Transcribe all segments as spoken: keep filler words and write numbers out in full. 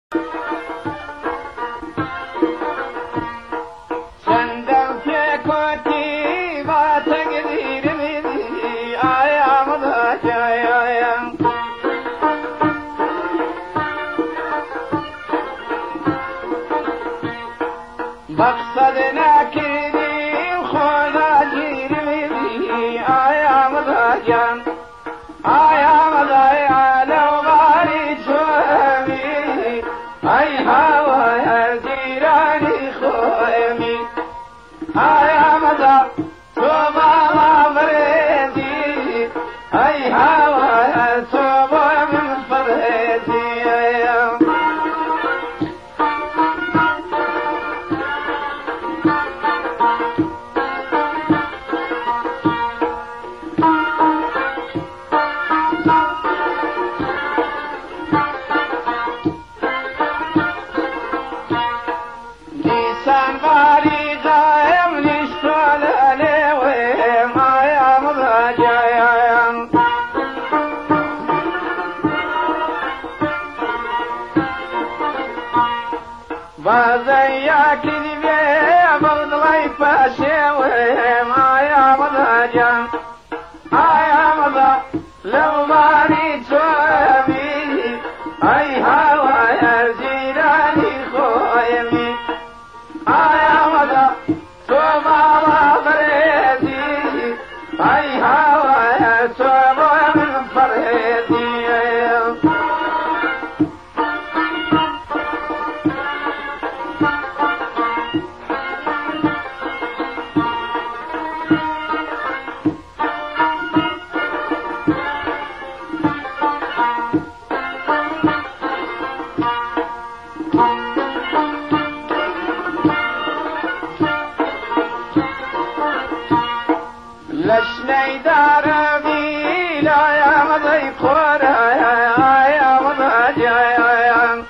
مقصد نکردیم خدا جیرمی آیا مداجم آیا مدای علو باری چومی ای هوای جیرانی خویمی آیا مدا تو بالا بریدی ای هوای تو با من فریدی وزيك البيع برض غيب شوي ما يا مضاجم يا مضا لو ماني تومي اي هوا يا جيراني خويمي يا مضا توما ما بريدي اي هوا يا توما من فريدي لشني داربي لا يا مضي قرى يا مضي يا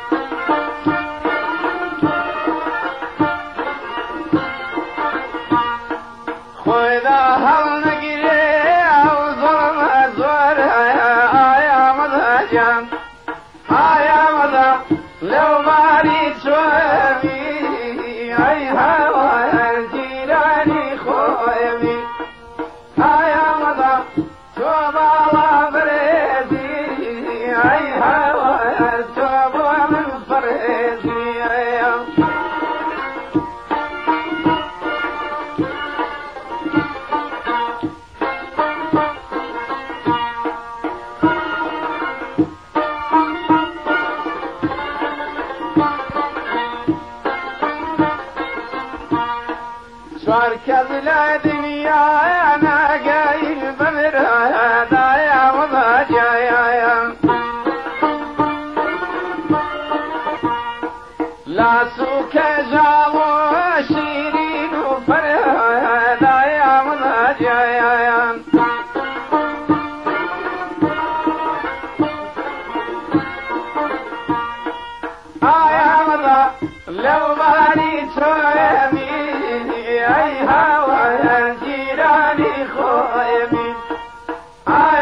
خوذا هل نقري او ظلم ازور يا مضي يا مضي لو مالي شومي اي هوا جيراني خويمي يا مضى توبا وبريدي اي هوا توبا من فريدي شاركت الدنيا انا قايل بمرها يا مضاجع يا لا سوك جابو شيرين وفرها يا مضاجع يا يا مضا لو ماني تومي اي هوا يا جيراني خويمي